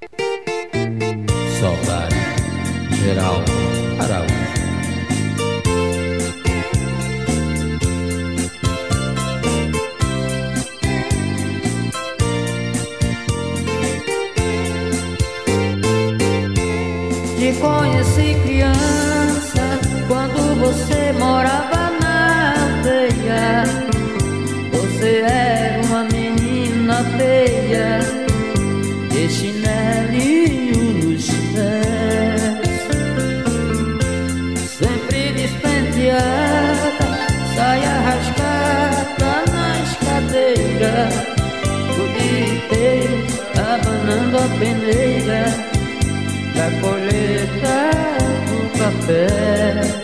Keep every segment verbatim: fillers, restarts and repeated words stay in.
Saudade, Geraldo Araújo. Te conheci criança quando você morava na aldeia. Você era uma menina feia, de chinelinho nos pés, sempre despenteada, saia rasgada nas cadeiras, o dia inteiro abanando a peneira da colheita do café.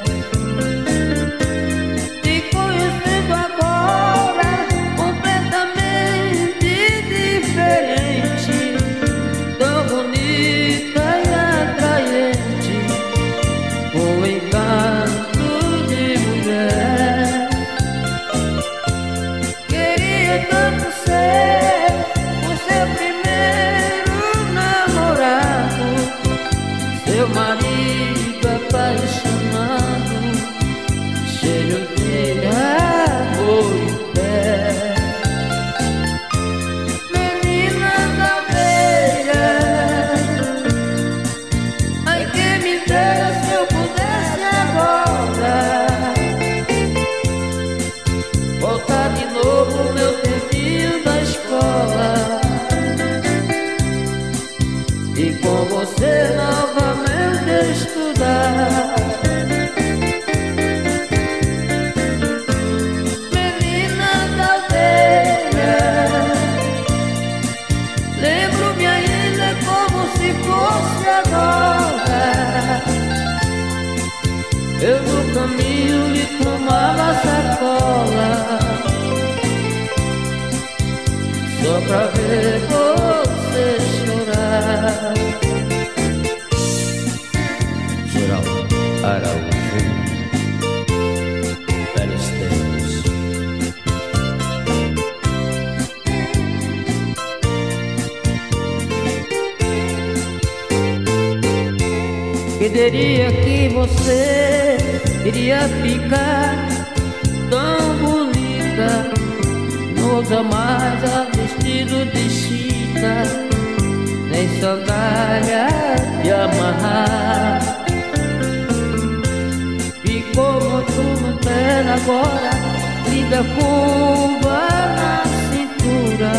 Te conhecendo agora, completamente diferente, tão bonita e atraente, com encanto de mulher. Queria tanto ser o seu primeiro namorado, seu marido apaixonado, cheio de amor e fé. Menina da aldeia, ai que me dera se eu pudesse agora voltar de novo meu tempinho da escola e com você novamente estudar. Menina da aldeia, lembro-me ainda como se fosse agora. Eu no caminho lhe tomava sacola, só pra ver você chorar. Geraldo Araújo, velhos tempos. Quem diria que você iria ficar tão bonita, não usa mais a vestido de chita, nem sandália de amarrar. Ficou muito moderna agora, linda curva na cintura,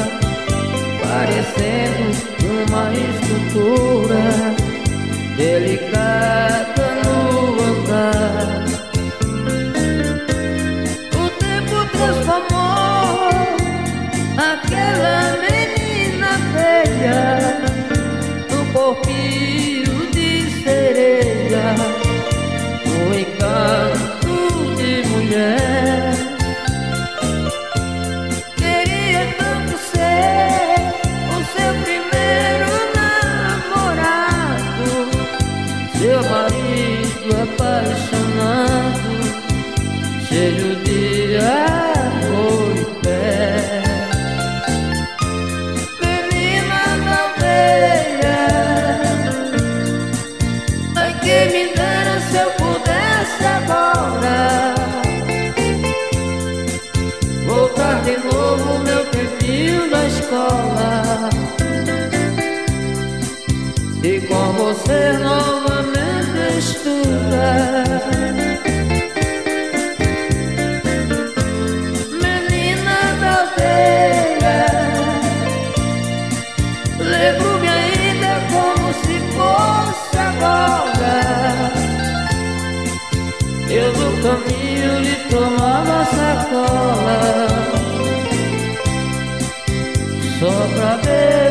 parecendo uma escultura delicada no andar. O tempo transformou aquela menina feia num corpinho de sereia, um encanto de mulher. Queria tanto ser o seu primeiro namorado, seu marido apaixonado, cheio de amor e fé. Menina da aldeia, ai que me dera se eu pudesse agora voltar de novo meu tempinho da escola e com você novamente estudar. Menina da aldeia, lembro-me ainda como se fosse agora. Eu no caminho lhe tomava sacola, só pra ver